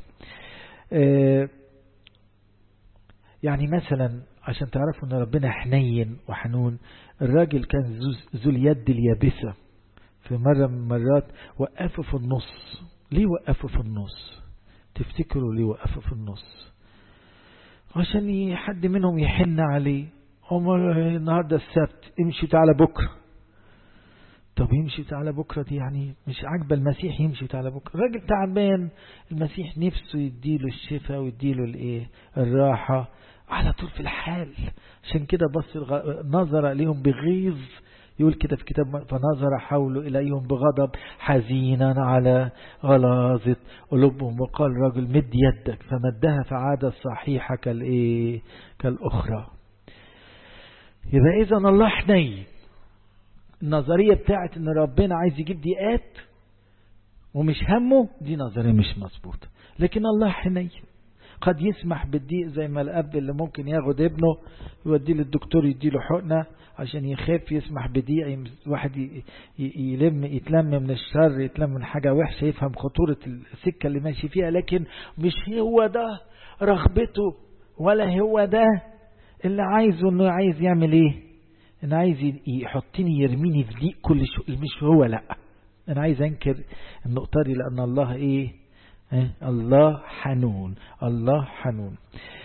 يعني مثلا عشان تعرفوا ان ربنا حنين وحنون، الراجل كان ذو اليد اليابسة، في مرة من المرات وقفه في النص. ليه وقفه في النص؟ تفتكروا ليه وقفه في النص؟ عشان حد منهم يحن عليه، النهاردة السبت، امشي تعالى بكرة. طب يمشي تعالى بكرة دي يعني مش عاجبة المسيح، يمشي تعالى بكرة. الراجل تعبان، المسيح نفسه يديله الشفاء ويديله الراحة على طول في الحال. عشان كده بص نظر عليهم بغيظ يقول كده في كتاب فنظر حوله إليهم بغضب حزينا على غلاظة قلوبهم وقال رجل مد يدك فمدها فعادت صحيحة كالأخرى. يبقى إذن الله حنين. النظرية بتاعت ان ربنا عايز يجيب ضيقات ومش همه دي نظرية مش مظبوطة. لكن الله حنين قد يسمح بالضيق زي ما الأب اللي ممكن ياخد ابنه يوديه للدكتور يديله حقنة عشان يخاف يسمح بضيق. واحد يتلم من الشر يتلم من حاجة وحشة يفهم خطورة السكة اللي ماشي فيها لكن مش هو ده رغبته ولا هو ده اللي عايزه. انه عايز يعمل ايه؟ انا عايز يحطني يرميني في ضيق كل شيء مش هو. لا انا عايز انكر النقطة دي لان الله ايه؟ الله حنون. الله حنون.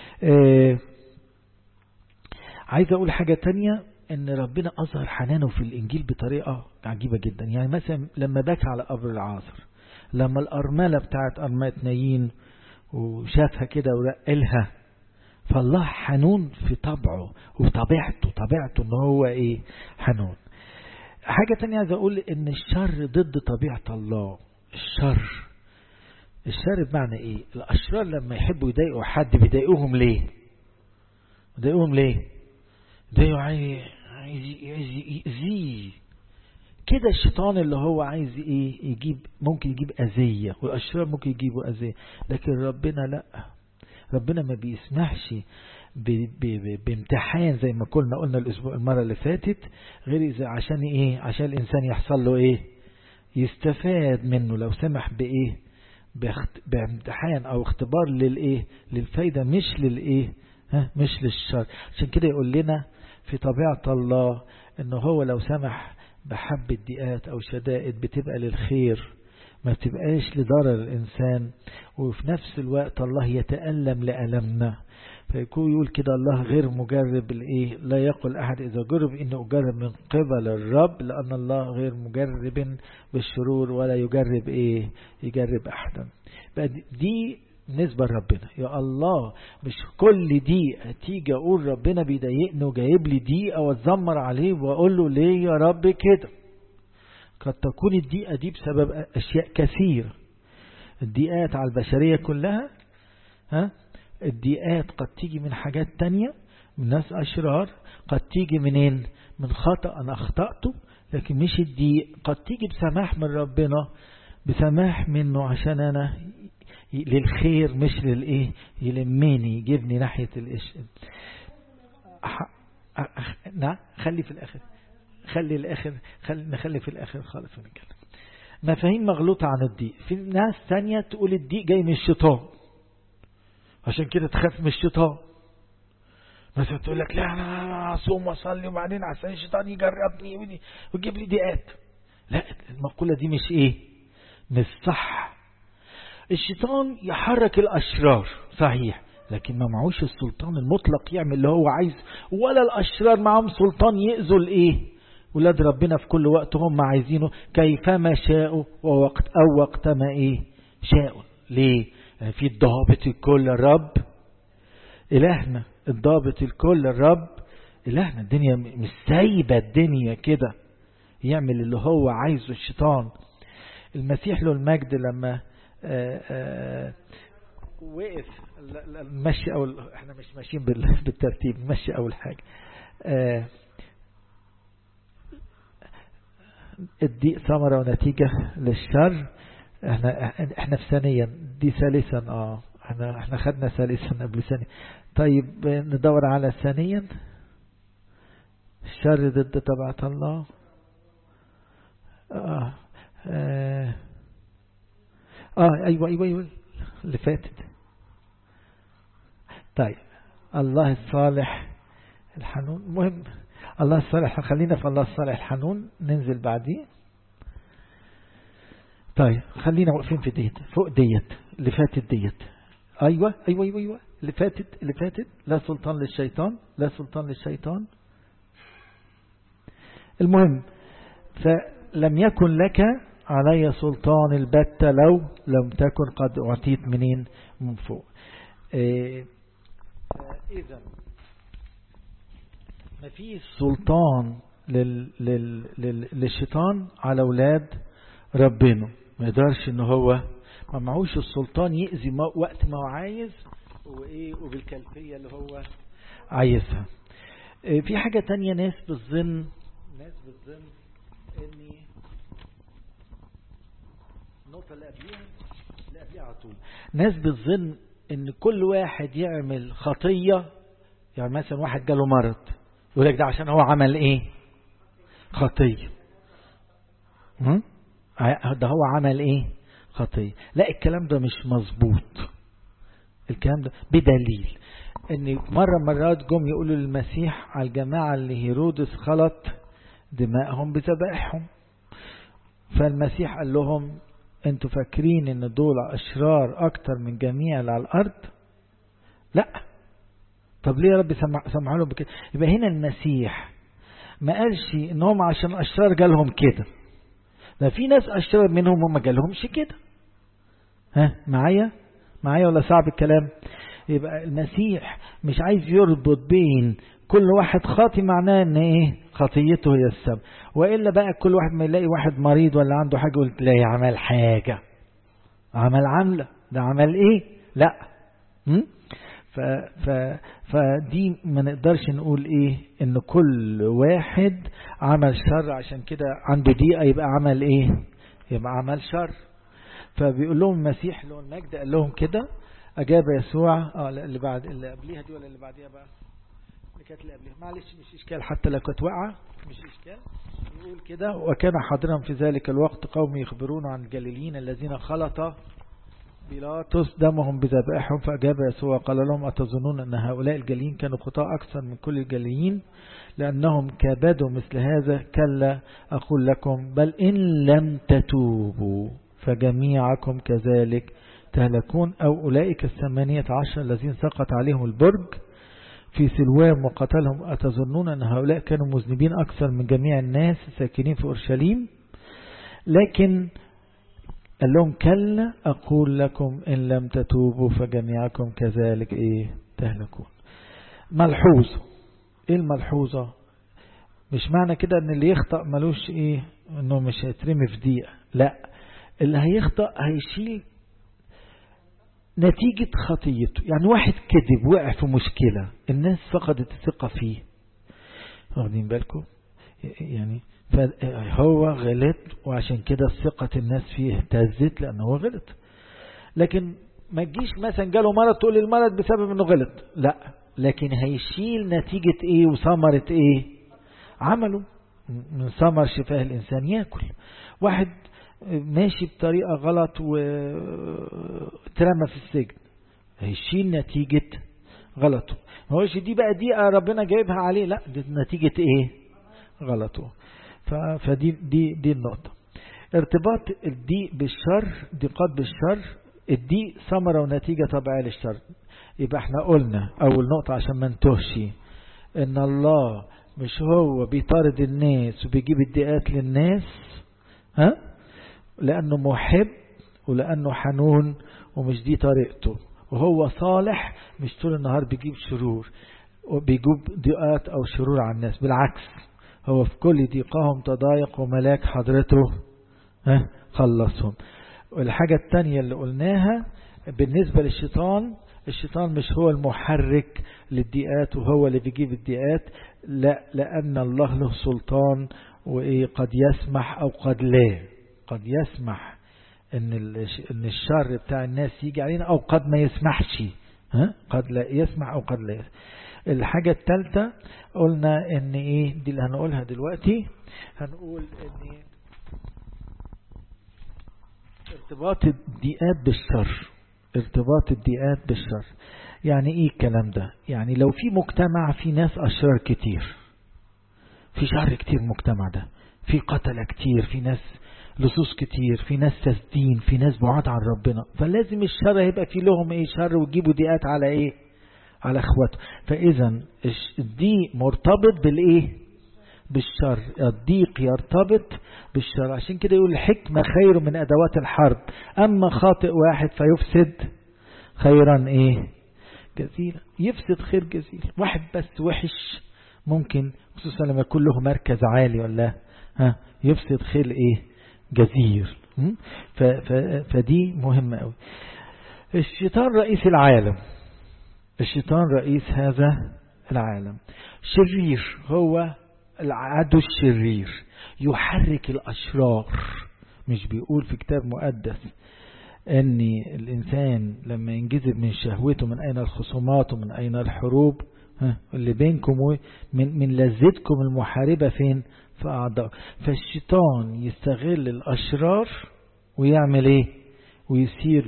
عايز اقول حاجة تانية ان ربنا اظهر حنانه في الانجيل بطريقة عجيبة جدا. يعني مثلا لما بكى على قبر العازر لما الارملة بتاعت ارملة نايين وشافها كده ورقلها فالله حنون في طبعه وطبيعته ان هو ايه؟ حنون. حاجة تانية عايز اقول ان الشر ضد طبيعة الله. الشر بمعنى ايه؟ الاشرار لما يحبوا يضايقوا حد بيضايقوهم ليه؟ ضايقوا عايز يأذيه كده. الشيطان اللي هو عايز ايه؟ ممكن يجيب اذية والاشرار ممكن يجيبوا اذية. لكن ربنا لا، ربنا ما بيسمحش بامتحان زي ما قلنا المرة اللي فاتت غير إذا عشان ايه؟ عشان الانسان يحصل له ايه؟ يستفاد منه. لو سمح بايه؟ بامتحان او اختبار للايه؟ للفايدة مش للايه؟ مش للشر. عشان كده يقول لنا في طبيعة الله انه هو لو سمح بحبة ضيقات او شدائد بتبقى للخير ما بتبقاش لضرر الإنسان. وفي نفس الوقت الله يتألم لألمنا فيكون يقول كده الله غير مجرب الإيه؟ لا يقول أحد إذا جرب إنه أجرب من قبل الرب لأن الله غير مجرب بالشرور ولا يجرب إيه؟ يجرب أحدا. دي بالنسبة لربنا يا الله. مش كل دي تيجي أقول ربنا بيضايقني وجايب لي دي أو أتذمر عليه وأقول له ليه يا رب كده. قد تكون الضيقة دي بسبب أشياء كثيرة. الضيقات على البشرية كلها. الضيقات قد تيجي من حاجات تانية من ناس أشرار. قد تيجي منين؟ من خطأ أنا أخطأته. لكن مش الضيق قد تيجي بسماح من ربنا بسماح منه عشان أنا للخير مش للإيه؟ يلمني يجيبني ناحية الإيش. نعم خلي في الآخر. نخلي في الآخر خالص ونتكلم. مفاهيم مغلوطة عن الضيق. في ناس ثانية تقول الضيق جاي من الشيطان عشان كده تخاف من الشيطان. مثلا تقول لك لا أنا أصوم وأصلي وبعدين عشان الشيطان يجربني ويجيب لي ضيقات. لا المقولة دي مش إيه؟ مش صح. الشيطان يحرك الأشرار صحيح لكن ما معوش السلطان المطلق يعمل اللي هو عايز ولا الأشرار معهم سلطان يأذوا الإيه؟ ولاد ربنا في كل وقت هم عايزينه كيفما شاءوا وقت ما ايه؟ شاءوا. ليه؟ يعني في الضابط الكل الرب إلهنا. الضابط الكل الرب إلهنا. الدنيا مش سايبة الدنيا كده يعمل اللي هو عايزه الشيطان. المسيح له المجد لما وقف المشي أو احنا مش ماشيين بالترتيب المشي أول حاجة. الضيق ثمرة ونتيجة للشر. احنا في ثانيا دي ثالثا. احنا خدنا ثالثا قبل ثانيا. طيب ندور على ثانيا. الشر ضد طبيعة الله. ايوه اللي فاتت. طيب الله الصالح الحنون. مهم الله الصالح. خلينا في الله الصالح الحنون ننزل بعديه. طيب خلينا واقفين في ديت فوق ديت اللي فاتت ديت. ايوه اللي فاتت لا سلطان للشيطان. المهم فلم يكن لك علي سلطان البتة لو لم تكن قد أعطيت منين؟ من فوق. إذا ما فيش سلطان للشيطان على أولاد ربنا. ما يقدرش إن هو ما معهوش السلطان يأذي وقت ما هو عايز وبالكلفية اللي هو عايزها. في حاجة تانية، ناس بالظن إني النقطة اللي قبليها على طول، ناس بالظن إن كل واحد يعمل خطية، يعني مثلا واحد جاله مرض يقول لك ده عشان هو عمل ايه؟ خطية. ده هو عمل ايه؟ خطية. لا، الكلام ده مش مظبوط. الكلام ده بدليل ان مرات جم يقولوا للمسيح على الجماعة اللي هيرودس خلط دمائهم بذبائحهم، فالمسيح قال لهم انتوا فاكرين ان دول اشرار اكتر من جميع اللي على الارض؟ لا. طب ليه يا رب سمعوا لهم بكده؟ يبقى هنا المسيح ما قالش ان هم عشان اشرار جالهم كده، ده في ناس اشرار منهم وما جالهمش كده. معايا ولا صعب الكلام؟ يبقى المسيح مش عايز يربط بين كل واحد خاطي معناه ان ايه؟ خطيته هي السبب. وإلا بقى كل واحد ما يلاقي واحد مريض ولا عنده حاجة يقول تلاقي عمل حاجة، عمل ده عمل ايه؟ لا. فدي ما نقدرش نقول ايه ان كل واحد عمل شر عشان كده عنده ضيقة يبقى عمل ايه؟ يبقى عمل شر. فبيقول لهم المسيح له المجد قال لهم كده. اجاب يسوع اللي قبليها دي ولا اللي بعديها بقى؟ اللي كانت اللي قبليها، معلش مش اشكال، حتى لو كانت واقعه مش اشكال. يقول كده: وكان حاضرا في ذلك الوقت قوم يخبرون عن الجليليين الذين خلط بيلاطس دمهم بذبائحهم. فأجاب يسوع قال لهم: أتظنون أن هؤلاء الجليليين كانوا خطاء أكثر من كل الجليليين لأنهم كابدوا مثل هذا؟ كلا أقول لكم بل إن لم تتوبوا فجميعكم كذلك تهلكون. أو أولئك 18 الذين سقط عليهم البرج في سلوام وقتلهم، أتظنون أن هؤلاء كانوا مذنبين أكثر من جميع الناس ساكنين في أورشليم؟ لكن قال لهم: كلا أقول لكم إن لم تتوبوا فجميعكم كذلك تهلكون. ملحوظة. إيه الملحوظة؟ مش معنى كده أن اللي يخطأ ملوش أنه مش هيترمي في دقيقة. لا، اللي هيخطأ هيشيل نتيجة خطيته. يعني واحد كذب وقع في مشكلة، الناس فقدت الثقة فيه، واخدين بالكم؟ يعني فهو غلط وعشان كده ثقة الناس فيه اهتزت لأنه هو غلط. لكن ما تجيش مثلا جاله مرض تقول المرض بسبب انه غلط، لا، لكن هيشيل نتيجة وثمرة عمله. من ثمر شفاه الإنسان يأكل. واحد ماشي بطريقة غلط وترمى في السجن، هيشيل نتيجة غلطه. ما هوش دي بقى دي ربنا جايبها عليه، لا، دي نتيجة غلطه. فدي النقطة. ارتباط الضيق بالشر، ضيقات بالشر، الضيق ثمرة ونتيجة طبيعية للشر. يبقى احنا قلنا أول نقطة عشان ما نتوهش ان الله مش هو بيطارد الناس وبيجيب الضيقات للناس لأنه محب ولأنه حنون ومش دي طريقته. وهو صالح مش طول النهار بيجيب شرور وبيجيب ضيقات أو شرور على الناس، بالعكس هو في كل ضيقهم تضايق وملاك حضرته خلصهم. والحاجة التانية اللي قلناها بالنسبة للشيطان، الشيطان مش هو المحرك للضيقات وهو اللي بيجيب الضيقات، لا، لأن الله له سلطان قد يسمح أو قد لا. قد يسمح ان الشر بتاع الناس يجي علينا او قد ما يسمحش، قد لا يسمح او قد لا يسمح. الحاجة الثالثة قلنا ان دي اللي هنقولها دلوقتي. هنقول ان ارتباط الضيقات بالشر. ارتباط الضيقات بالشر يعني الكلام ده؟ يعني لو في مجتمع في ناس اشرار كتير، في شر كتير المجتمع ده، في قتلة كتير، في ناس لصوص كتير، في ناس فاسدين، في ناس بعاد عن ربنا، فلازم الشر هيبقى في لهم شر ويجيبوا ضيقات على على اخواته. فاذا الضيق مرتبط بالشر. الضيق يرتبط بالشر. عشان كده يقول الحكمة خير من ادوات الحرب، اما خاطئ واحد فيفسد خيرا جزيلا. يفسد خير جزيل. واحد بس وحش ممكن خصوصا لما يكون له مركز عالي ولا يفسد خير ايه جزير. فدي مهمة قوي. الشيطان رئيس العالم، الشيطان رئيس هذا العالم، شرير، هو العدو الشرير، يحرك الأشرار. مش بيقول في كتاب مقدس ان الانسان لما ينجذب من شهوته، من اين الخصومات ومن اين الحروب اللي بينكم من لذتكم المحاربة فين؟ في أعضاء. فالشيطان يستغل الأشرار ويعمل ايه؟ ويصير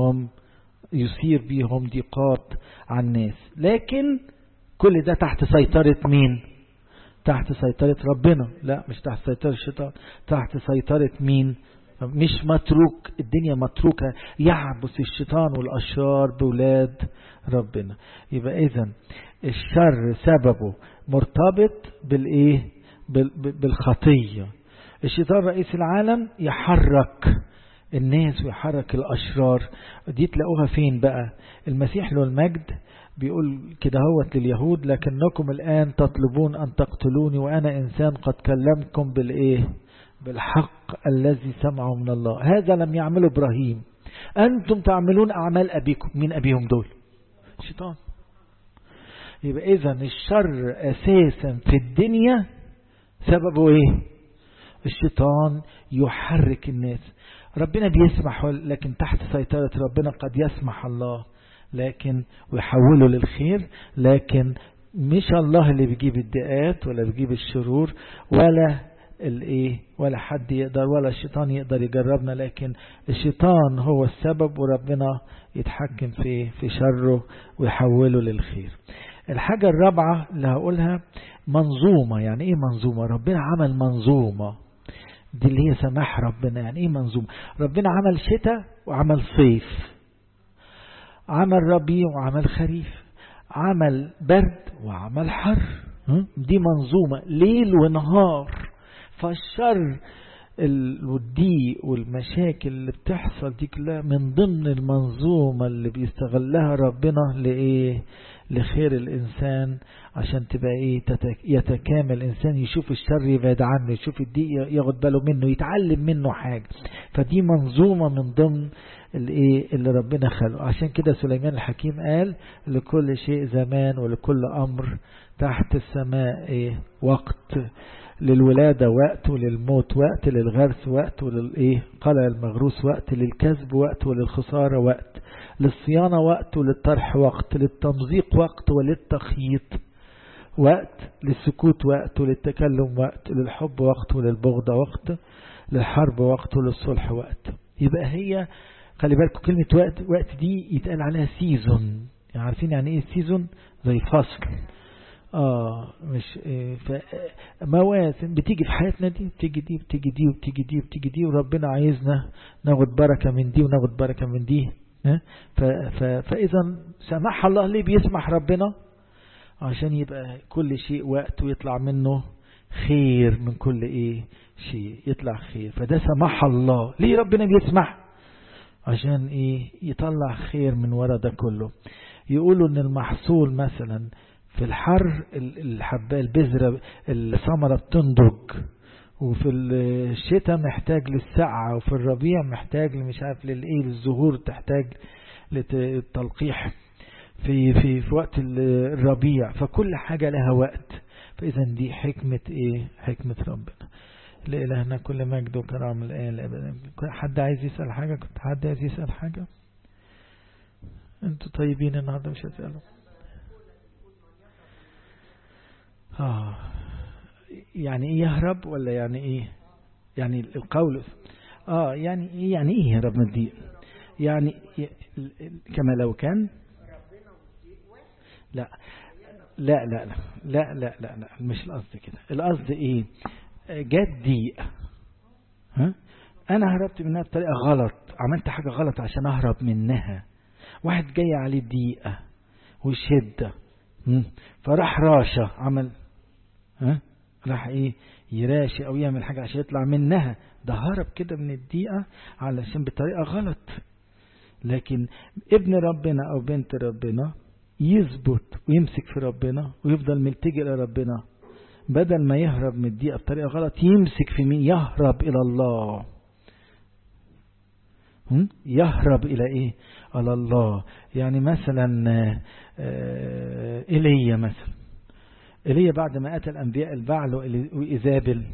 بيهم ضيقات على الناس. لكن كل ده تحت سيطرة مين؟ تحت سيطرة ربنا. لا، مش تحت سيطرة الشيطان، تحت سيطرة مين؟ مش متروك، الدنيا متروكة، يعبس الشيطان والأشرار بولاد ربنا. يبقى إذن الشر سببه مرتبط بالإيه؟ بالخطية. الشيطان رئيس العالم يحرك الناس ويحرك الأشرار. دي تلاقوها فين بقى؟ المسيح له المجد بيقول كده هوت لليهود: لكنكم الآن تطلبون أن تقتلوني وأنا إنسان قد كلمكم بالإيه؟ بالحق الذي سمعه من الله، هذا لم يعمله إبراهيم، أنتم تعملون أعمال أبيكم. مين أبيهم دول؟ الشيطان. يبقى إذن الشر أساسا في الدنيا سببه إيه؟ الشيطان يحرك الناس. ربنا بيسمح، لكن تحت سيطرة ربنا قد يسمح الله لكن ويحوله للخير. لكن مش الله اللي بيجيب الدقات ولا بيجيب الشرور ولا حد يقدر، ولا الشيطان يقدر يجربنا، لكن الشيطان هو السبب وربنا يتحكم في شره ويحوله للخير. الحاجة الرابعة اللي هقولها منظومة. يعني ايه منظومة؟ ربنا عمل منظومة، دي اللي هي سماح ربنا. يعني ايه منظومة؟ ربنا عمل شتاء وعمل صيف، عمل ربيع وعمل خريف، عمل برد وعمل حر. دي منظومة، ليل ونهار. فالشر والضيق والمشاكل اللي بتحصل دي كلها من ضمن المنظومة اللي بيستغلها ربنا لإيه؟ لخير الإنسان، عشان تبقى إيه؟ يتكامل الإنسان، يشوف الشر يبعد عنه، يشوف الضيق ياخد باله منه، يتعلم منه حاجة. فدي منظومة من ضمن اللي ربنا خلقه. عشان كده سليمان الحكيم قال: لكل شيء زمان ولكل أمر تحت السماء وقت، للولادة وقت، وللموت وقت، للغرس وقت، قلع المغروس وقت، للكسب وقت وللخسارة وقت، للصيانة وقت وللطرح وقت، للتمزيق وقت وللتخييط وقت، للسكوت وقت وللتكلم وقت، للحب وقت وللبغض وقت، للحرب وقت وللصلح وقت. يبقى هي خلي بالكم كلمة وقت دي يتقال عليها سيزون. يعني عارفين يعني ايه سيزون؟ زي فصل. مش مواسم بتيجي في حياتنا، دي بتيجي دي بتيجي دي وبتيجي دي وبتيجي دي، وربنا عايزنا ناخد بركة من دي وناخد بركة من دي. فإذا سمح الله ليه بيسمح ربنا؟ عشان يبقى كل شيء وقت ويطلع منه خير، من كل شيء يطلع خير. فده سمح الله. ليه ربنا بيسمح؟ عشان يطلع خير من ورا ده كله. يقولوا ان المحصول مثلا في الحر الحباية البذرة الثمرة بتنضج، وفي الشتاء محتاج للسقعة، وفي الربيع محتاج مش عارف للزهور تحتاج للتلقيح في وقت الربيع. فكل حاجة لها وقت. فإذا دي حكمة حكمة ربنا. لإلهنا كل مجد وكرام الآن الأبد. حد عايز يسأل حاجة؟ كنت حد عايز يسأل حاجة؟ انتوا طيبين النهارده مش هتسألوا. يعني ايه يهرب ولا يعني ايه؟ يعني القول يعني ايه؟ يعني ايه يهرب من الضيق؟ يعني كما لو كان لا لا لا لا لا لا لا, لا. مش القصد كده. القصد ايه؟ جت ضيق، انا هربت منها بطريقه غلط، عملت حاجه غلط عشان اهرب منها. واحد جاي عليه ضيقه وشده، فراح راشة عمل راح يراشي او يعمل حاجة عشان يطلع منها. ده هرب كده من الضيقة علشان بطريقة غلط. لكن ابن ربنا او بنت ربنا يثبت ويمسك في ربنا ويفضل ملتجئ لربنا بدل ما يهرب من الضيقة بطريقة غلط يمسك في مين؟ يهرب إلى الله. يهرب إلى إيه؟ على الله. يعني مثلا إيليا مثلا، إيليا بعد ما قتل أنبياء البعل وإيزابل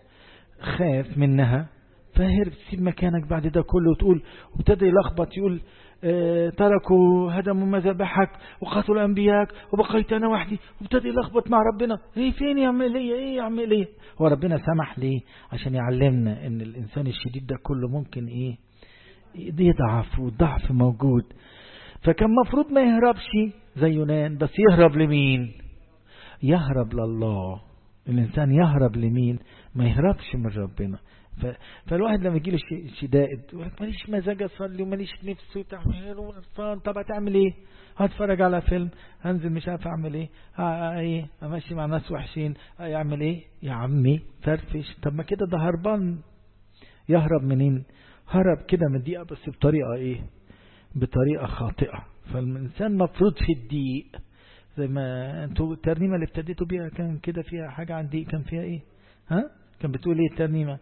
خاف منها فهرب. تسيب مكانك بعد ده كله وتقول، وابتدى يلخبط يقول تركوا هدموا مذابحك وقتلوا أنبياك وبقيت أنا وحدي، وابتدى يلخبط مع ربنا. ايه فين يا عم إيليا؟ ايه يا عم إيليا؟ هو ربنا سمح ليه؟ عشان يعلمنا ان الإنسان الشديد ده كله ممكن ايه؟ يضعف، والضعف موجود. فكان مفروض ما يهربش زي يونان، بس يهرب لمين؟ يهرب لله. الإنسان يهرب لمين؟ ما يهربش من ربنا. فالواحد لما يجيله شدائد يقول لك ماليش مزاج اصلي وماليش نفس وتعمل وقرفان. طب هتعمل ايه؟ هتفرج على فيلم، هنزل مش عارف اعمل ايه، ايه امشي مع ناس وحشين، يعمل ايه يا عمي؟ فرفش. طب ما كده ده هربان. يهرب منين؟ هرب كده من الضيقه، بس بطريقه ايه؟ بطريقه خاطئه. فالانسان مفروض في الضيق، زي ما انتوا الترنيمه اللي ابتديتوا بيها كان كده فيها حاجه عن ضيق. كان فيها ايه؟ كان بتقول ايه الترنيمه؟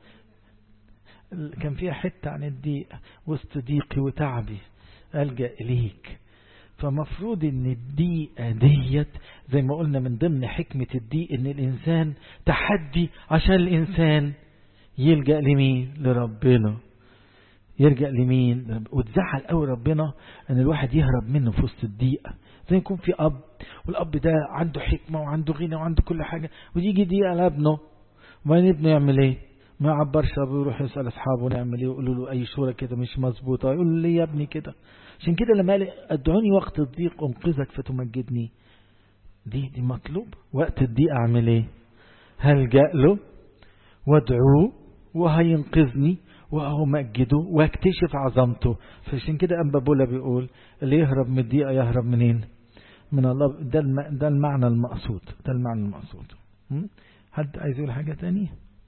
كان فيها حتة عن الضيق. وسط ضيقي وتعبي ألجأ إليك. فمفروض ان الضيقة ديت زي ما قلنا من ضمن حكمة الضيق ان الإنسان تحدي عشان الإنسان يلجأ لمين؟ لربنا. يلجأ لمين؟ وتزعل قوي ربنا ان الواحد يهرب منه في وسط الضيقة. زي يكون في أب، والأب ده عنده حكمة وعنده غنى وعنده كل حاجة، ويجي ضيقة لابنه، وبعدين ابنه يعمل ايه؟ ما عبرش ابوه، يروح يسأل اصحابه نعمل ايه، يقولوا له اي شورى كده مش مظبوطه، يقول له ليه يا ابني كده؟ عشان كده لما قال ادعوني وقت الضيق انقذك فتمجدني، دي مطلوب. وقت الضيق اعمل ايه؟ هلجأ له وادعوه وهينقذني وهمجده واكتشف عظمته. فعشان كده أنبا بولا بيقول اللي يهرب من الضيقه يهرب منين؟ من الله. ده المعنى المقصود. ده المعنى المقصود. حد عايز يقول حاجه تانية؟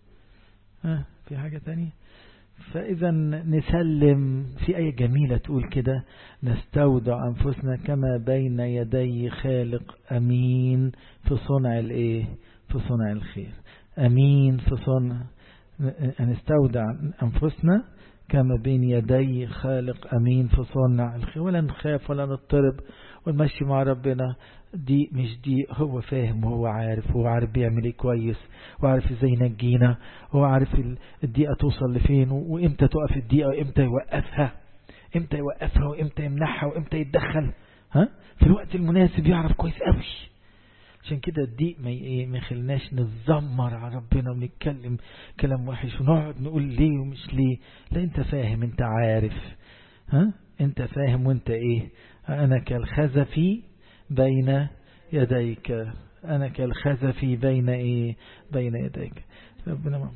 في حاجة تانية؟ فإذا نسلم. في آية جميلة تقول كده: نستودع أنفسنا كما بين يدي خالق أمين في صنع الإيه؟ في صنع الخير. أمين في صنع. نستودع أنفسنا كما بين يدي خالق أمين في صنع الخير، ولا نخاف ولا نضطرب ونمشي مع ربنا. دي مش دي، هو فاهم وهو عارف، هو عارف بيعمل ايه كويس، وعارف ازاي ينجينا، هو عارف الدقيقة توصل لفين، وامتى تقف الدقيقة وامتى يوقفها، امتى يوقفها وامتى يمنحها وامتى يتدخل في الوقت المناسب. يعرف كويس قوي. عشان كده الضيق ما يخلناش نتذمر على ربنا ونتكلم كلام وحش ونقعد نقول ليه ومش ليه. لا، انت فاهم، انت عارف. انت فاهم وانت ايه؟ انا كالخزف بين يديك. انا كالخزف بين ايه؟ بين يديك. ربنا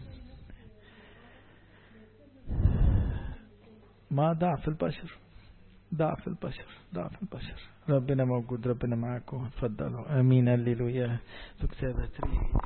ما ضعف البشر. ضعف البشر. ضعف البشر. ربنا موجود. ربنا معاكم. اتفضلوا. امين. هللويا.